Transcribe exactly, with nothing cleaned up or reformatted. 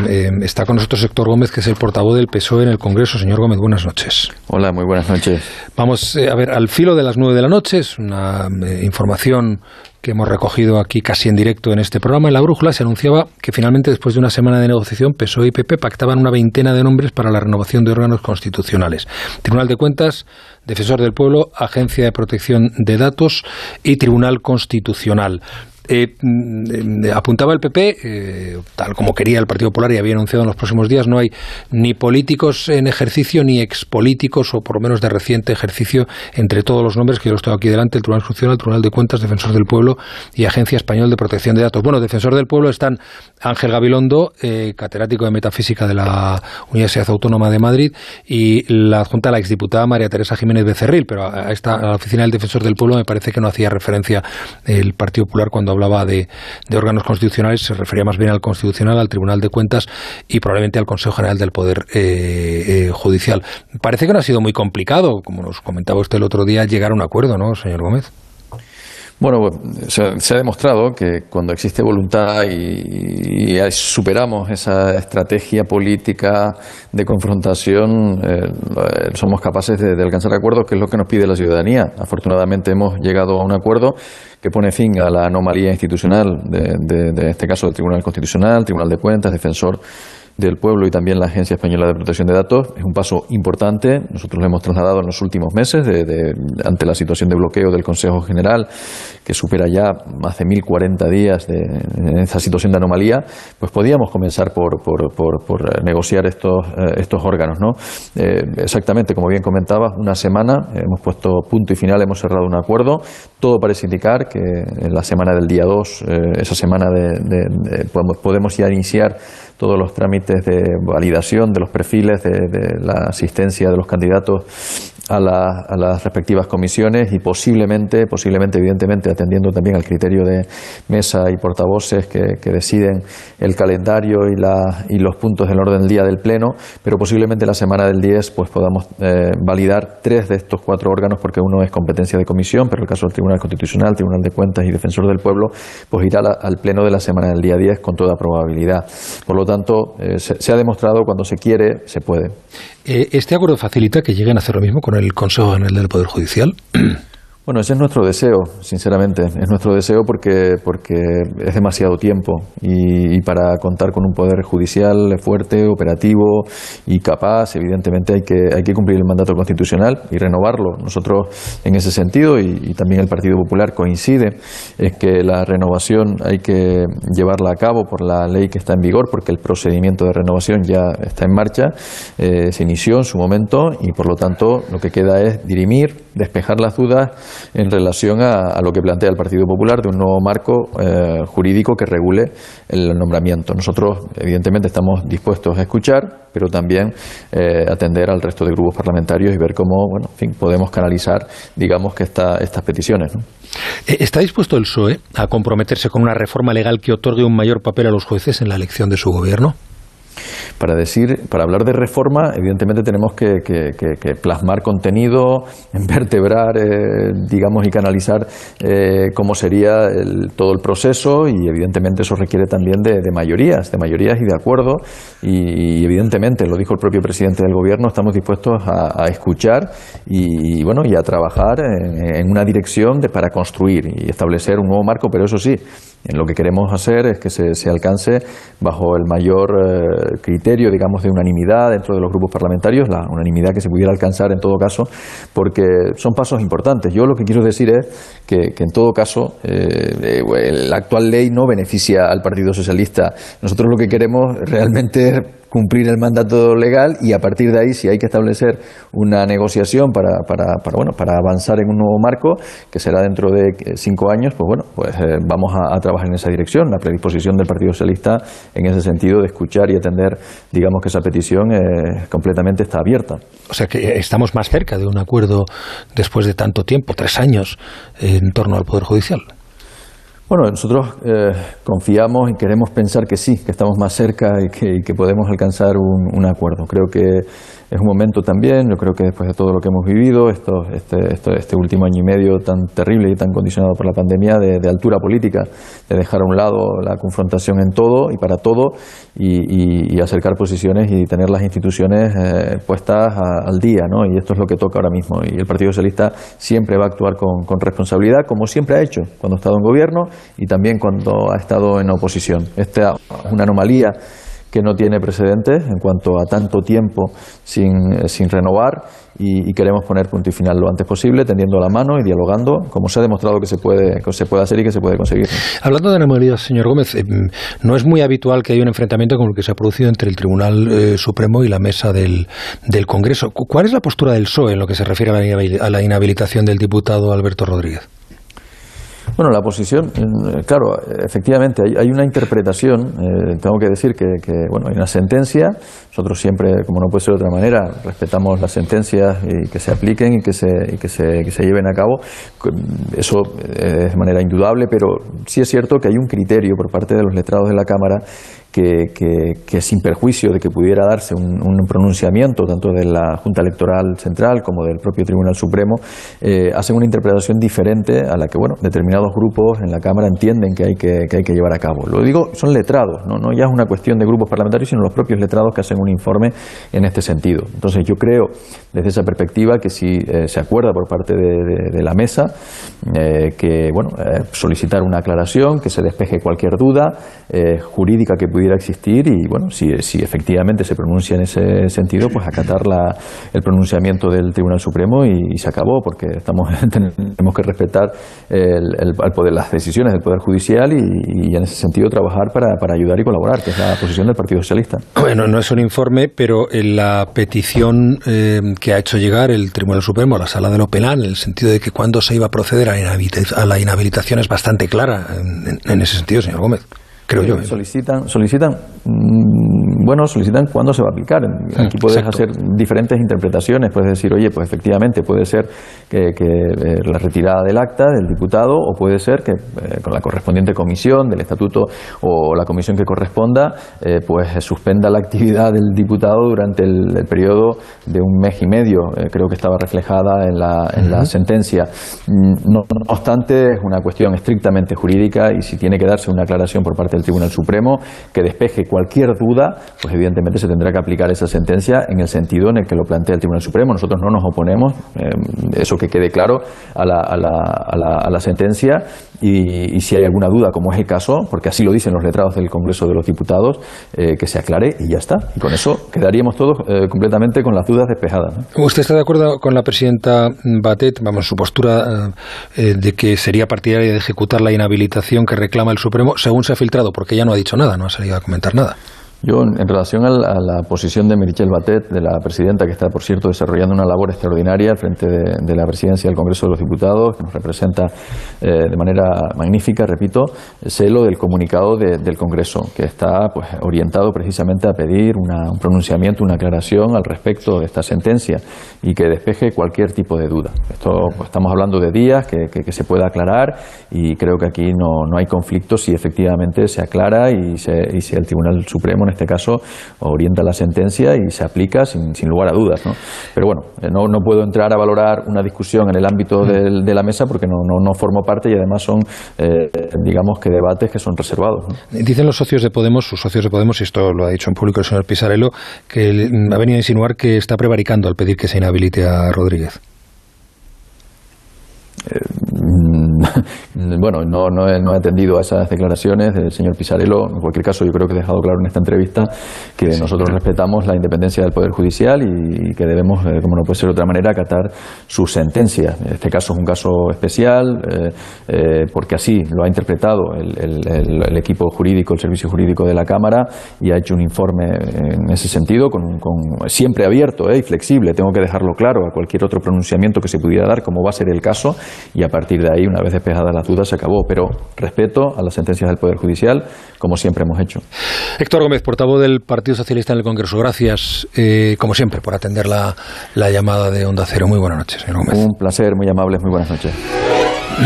eh, está con nosotros Héctor Gómez, que es el portavoz del P S O E en el Congreso. Señor Gómez, buenas noches. Hola, muy buenas noches. Vamos eh, a ver, al filo de las nueve de la noche, es una eh, información que hemos recogido aquí casi en directo en este programa. En La Brújula se anunciaba que finalmente, después de una semana de negociación, P S O E y P P pactaban una veintena de nombres para la renovación de órganos constitucionales. Tribunal de Cuentas, Defensor del Pueblo, Agencia de Protección de Datos y Tribunal Constitucional. Eh, eh, apuntaba el P P, eh, tal como quería el Partido Popular y había anunciado en los próximos días, no hay ni políticos en ejercicio ni expolíticos, o por lo menos de reciente ejercicio, entre todos los nombres que yo los tengo aquí delante: el Tribunal Constitucional, el Tribunal de Cuentas, Defensor del Pueblo y Agencia Española de Protección de Datos. Bueno, Defensor del Pueblo están Ángel Gabilondo, eh, catedrático de Metafísica de la Universidad Autónoma de Madrid, y la adjunta, la exdiputada María Teresa Jiménez Becerril, pero a, esta, a la oficina del Defensor del Pueblo me parece que no hacía referencia el Partido Popular cuando hablaba de, de órganos constitucionales, se refería más bien al Constitucional, al Tribunal de Cuentas y probablemente al Consejo General del Poder eh, eh, Judicial. Parece que no ha sido muy complicado, como nos comentaba usted el otro día, llegar a un acuerdo, ¿no, señor Gómez? Bueno, se, se ha demostrado que cuando existe voluntad y, y superamos esa estrategia política de confrontación, eh, somos capaces de, de alcanzar acuerdos, que es lo que nos pide la ciudadanía. Afortunadamente hemos llegado a un acuerdo que pone fin a la anomalía institucional de, de, de este caso del Tribunal Constitucional, Tribunal de Cuentas, Defensor del Pueblo y también la Agencia Española de Protección de Datos. Es un paso importante. Nosotros lo hemos trasladado en los últimos meses de, de, ante la situación de bloqueo del Consejo General, que supera ya más de mil cuarenta días de, en esta situación de anomalía. Pues podíamos comenzar por, por, por, por negociar estos, eh, estos órganos, ¿no? Eh, exactamente, como bien comentabas, una semana, hemos puesto punto y final, hemos cerrado un acuerdo. Todo parece indicar que en la semana del día dos, eh, esa semana de, de, de, podemos, podemos ya iniciar todos los trámites de validación de los perfiles, de, de la asistencia de los candidatos a, la, a las respectivas comisiones y posiblemente, posiblemente, evidentemente, atendiendo también al criterio de mesa y portavoces que, que deciden el calendario y, la, y los puntos del orden del día del Pleno, pero posiblemente la semana del diez pues podamos eh, validar tres de estos cuatro órganos, porque uno es competencia de comisión, pero el caso del Tribunal Constitucional, Tribunal de Cuentas y Defensor del Pueblo, pues irá la, al Pleno de la semana del día diez con toda probabilidad. Por lo tanto, eh, se, se ha demostrado cuando se quiere, se puede. ¿Este acuerdo facilita que lleguen a hacer lo mismo con el Consejo General del Poder Judicial? Bueno, ese es nuestro deseo, sinceramente. Es nuestro deseo porque, porque es demasiado tiempo y, y para contar con un poder judicial fuerte, operativo y capaz, evidentemente hay que, hay que cumplir el mandato constitucional y renovarlo. Nosotros, en ese sentido, y, y también el Partido Popular coincide, es que la renovación hay que llevarla a cabo por la ley que está en vigor, porque el procedimiento de renovación ya está en marcha, eh, se inició en su momento y, por lo tanto, lo que queda es dirimir, despejar las dudas en relación a, a lo que plantea el Partido Popular de un nuevo marco eh, jurídico que regule el nombramiento. Nosotros, evidentemente, estamos dispuestos a escuchar, pero también eh, atender al resto de grupos parlamentarios y ver cómo, bueno, en fin, podemos canalizar, digamos, que esta, estas peticiones, ¿no? ¿Está dispuesto el P S O E a comprometerse con una reforma legal que otorgue un mayor papel a los jueces en la elección de su gobierno? Para decir, para hablar de reforma, evidentemente tenemos que, que, que, que plasmar contenido, vertebrar, eh, digamos, y canalizar eh, cómo sería el, todo el proceso, y evidentemente eso requiere también de, de mayorías, de mayorías y de acuerdo, y, y evidentemente, lo dijo el propio presidente del Gobierno, estamos dispuestos a, a escuchar y, y, bueno, y a trabajar en, en una dirección de, para construir y establecer un nuevo marco, pero eso sí, en lo que queremos hacer es que se, se alcance bajo el mayor eh, criterio, digamos, de unanimidad dentro de los grupos parlamentarios, la unanimidad que se pudiera alcanzar en todo caso, porque son pasos importantes. Yo lo que quiero decir es que, que en todo caso, eh, la actual ley no beneficia al Partido Socialista. Nosotros lo que queremos realmente es cumplir el mandato legal y a partir de ahí, si hay que establecer una negociación para, para, para, bueno, para avanzar en un nuevo marco, que será dentro de cinco años, pues bueno, pues eh, vamos a, a trabajar en esa dirección. La predisposición del Partido Socialista en ese sentido de escuchar y atender, digamos, que esa petición eh, completamente está abierta. O sea que estamos más cerca de un acuerdo después de tanto tiempo, tres años, en torno al Poder Judicial. Bueno, nosotros eh, confiamos y queremos pensar que sí, que estamos más cerca y que, y que podemos alcanzar un, un acuerdo. Creo que es un momento también, yo creo que después de todo lo que hemos vivido, esto, este, esto, este último año y medio tan terrible y tan condicionado por la pandemia, de, de altura política, de dejar a un lado la confrontación en todo y para todo y, y, y acercar posiciones y tener las instituciones eh, puestas a, al día, ¿no? Y esto es lo que toca ahora mismo. Y el Partido Socialista siempre va a actuar con, con responsabilidad, como siempre ha hecho cuando ha estado en gobierno y también cuando ha estado en oposición. Esta es una anomalía que no tiene precedentes en cuanto a tanto tiempo sin, sin renovar y, y queremos poner punto y final lo antes posible, tendiendo la mano y dialogando, como se ha demostrado que se puede, que se puede hacer y que se puede conseguir. Hablando de anomalías, señor Gómez, eh, no es muy habitual que haya un enfrentamiento como el que se ha producido entre el Tribunal eh, Supremo y la mesa del, del Congreso. ¿Cuál es la postura del P S O E en lo que se refiere a la inhabilitación del diputado Alberto Rodríguez? Bueno, la posición, claro, efectivamente, hay, hay una interpretación, eh, tengo que decir que, que, bueno, hay una sentencia, nosotros siempre, como no puede ser de otra manera, respetamos las sentencias y que se apliquen y que se, y que se, que se lleven a cabo, eso es de manera indudable, pero sí es cierto que hay un criterio por parte de los letrados de la Cámara Que, que, que sin perjuicio de que pudiera darse un, un pronunciamiento tanto de la Junta Electoral Central como del propio Tribunal Supremo, eh, hacen una interpretación diferente a la que bueno determinados grupos en la Cámara entienden que hay que, que hay que llevar a cabo. Lo digo, son letrados, ¿no? No ya es una cuestión de grupos parlamentarios, sino los propios letrados que hacen un informe en este sentido. Entonces yo creo, desde esa perspectiva, que si eh, se acuerda por parte de, de, de la mesa eh, que bueno eh, solicitar una aclaración, que se despeje cualquier duda eh, jurídica que pudiera existir y bueno, si, si efectivamente se pronuncia en ese sentido, pues acatar la, el pronunciamiento del Tribunal Supremo y, y se acabó, porque estamos tenemos que respetar el, el, el poder, las decisiones del Poder Judicial y, y en ese sentido trabajar para, para ayudar y colaborar, que es la posición del Partido Socialista. Bueno, no es un informe, pero en la petición eh, que ha hecho llegar el Tribunal Supremo a la Sala de lo Penal, en el sentido de que cuándo se iba a proceder a la inhabilitación, a la inhabilitación es bastante clara en, en, en ese sentido, señor Gómez. Creo yo. Solicitan, solicitan, bueno, solicitan cuándo se va a aplicar. Aquí puedes Exacto. hacer diferentes interpretaciones. Puedes decir, oye, pues efectivamente puede ser que, que eh, la retirada del acta del diputado, o puede ser que eh, con la correspondiente comisión del estatuto o la comisión que corresponda, eh, pues suspenda la actividad del diputado durante el, el periodo de un mes y medio. Eh, creo que estaba reflejada en la, en uh-huh. la sentencia. No, no obstante, es una cuestión estrictamente jurídica y si tiene que darse una aclaración por parte del Tribunal Supremo que despeje cualquier duda, pues evidentemente se tendrá que aplicar esa sentencia en el sentido en el que lo plantea el Tribunal Supremo. Nosotros no nos oponemos, eh, eso que quede claro, a la, a la, a la, a la sentencia y, y si hay alguna duda, como es el caso, porque así lo dicen los letrados del Congreso de los Diputados, eh, que se aclare y ya está. Y con eso quedaríamos todos eh, completamente con las dudas despejadas, ¿no? ¿Usted está de acuerdo con la presidenta Batet, vamos, su postura eh, de que sería partidaria de ejecutar la inhabilitación que reclama el Supremo, según se ha filtrado? Porque ella no ha dicho nada, no ha salido a comentar nada. Yo, en relación a la, a la posición de Meritxell Batet, de la presidenta, que está, por cierto, desarrollando una labor extraordinaria al frente de, de la presidencia del Congreso de los Diputados, que nos representa eh, de manera magnífica, repito, sé lo del comunicado de, del Congreso, que está pues orientado precisamente a pedir una, un pronunciamiento, una aclaración al respecto de esta sentencia y que despeje cualquier tipo de duda. Esto pues, estamos hablando de días que, que, que se pueda aclarar y creo que aquí no, no hay conflicto si efectivamente se aclara y, se, y si el Tribunal Supremo en este caso orienta la sentencia y se aplica sin, sin lugar a dudas, ¿no? Pero bueno, no, no puedo entrar a valorar una discusión en el ámbito de, de la mesa porque no, no, no formo parte y además son, eh, digamos que debates que son reservados, ¿no? Dicen los socios de Podemos, sus socios de Podemos, y esto lo ha dicho en público el señor Pisarello, que ha venido a insinuar que está prevaricando al pedir que se inhabilite a Rodríguez. Eh, bueno, no, no, he, no he atendido a esas declaraciones del señor Pisarello. En cualquier caso, yo creo que he dejado claro en esta entrevista que sí, nosotros claro. respetamos la independencia del Poder Judicial y, y que debemos, eh, como no puede ser de otra manera, acatar sus sentencias. Este caso es un caso especial eh, eh, porque así lo ha interpretado el, el, el, el equipo jurídico, el servicio jurídico de la Cámara y ha hecho un informe en ese sentido, con, con, siempre abierto eh, y flexible. Tengo que dejarlo claro a cualquier otro pronunciamiento que se pudiera dar, como va a ser el caso, y a partir de ahí, una vez despejadas las dudas, se acabó. Pero respeto a las sentencias del Poder Judicial, como siempre hemos hecho. Héctor Gómez, portavoz del Partido Socialista en el Congreso. Gracias, eh, como siempre, por atender la, la llamada de Onda Cero. Muy buenas noches, señor Gómez. Un placer, muy amables, muy buenas noches.